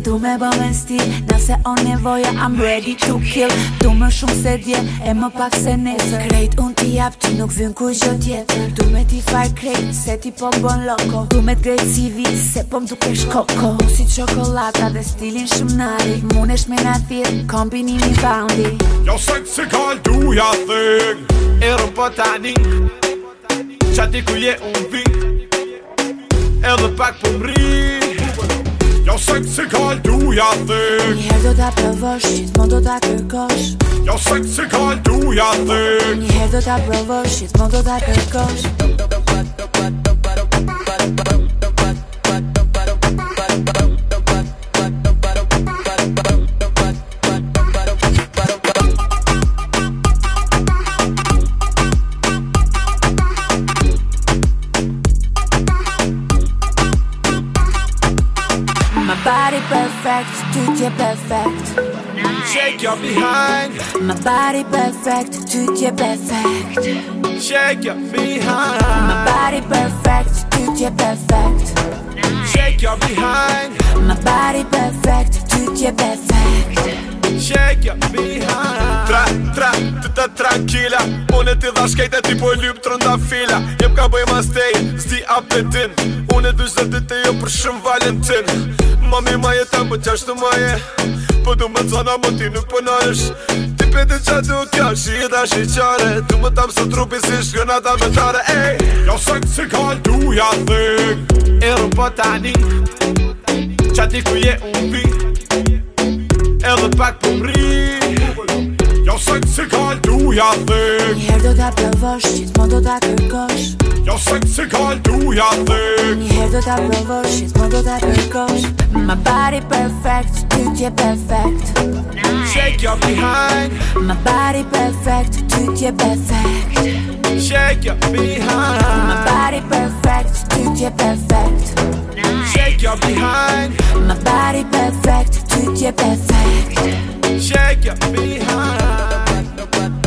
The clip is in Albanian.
Du me bë me stil, nëse o nevoja I'm ready to kill. Du më shumë se dje, e më pak se nesër. Krejt unë t'i jap, ti nuk vyn ku gjë tjetër. Du me t'i far krejt, se ti po bën loko. Du me t'grejt CV, se po m'dukesh koko. Si çokolata dhe stilin shumë nari. Munesh me na thirr, kombinimi boundi. Jag sexy girl, do your thing. Erën po tani qati ku je unë vi edhe pak po m'ri. Jag sexy girl, do your thing. Njëherë do t'a provosh, gjithmonë do t'a kërkosh. Jag sexy girl, do your thing. Njëherë do t'a provosh, gjithmonë do t'a kërkosh. My body perfect, ty t'je perfect. Shake your behind, My body perfect, ty t'je perfect. shake your My behind, body perfect, ty t'je perfect. shake your behind, My body perfect, ty t'je perfect. shake your behind. Ty të tranquila, unë t'i dha shkejt e ti po lyp trënda fila. Jem ka bëj mastej, s'di apetin. Unë du shtë të jo për shumë Valentin. Mami ma jetan për qashtu maje, po du më t'zona më ti nuk pënërsh. Ti pete qa du kjo, shida shiqare. Du më tam së trupi si shkënata mentare. Ej, Jag sexy girl, do your thing. erën po tani qati ku je unë vi edhe pak po m'ri. Jag sexy girl, do your thing. Njëherë do t'a provosh, gjithmonë do t'a kërkosh. Jag sexy girl, do your thing. Njëherë do t'a provosh, gjithmonë do t'a kërkosh. My body perfect, ty t'je perfect. Shake your behind, My body perfect, ty t'je perfect. shake your My behind, body perfect, ty t'je perfect. shake your behind, My body perfect, ty t'je perfect. shake your behind.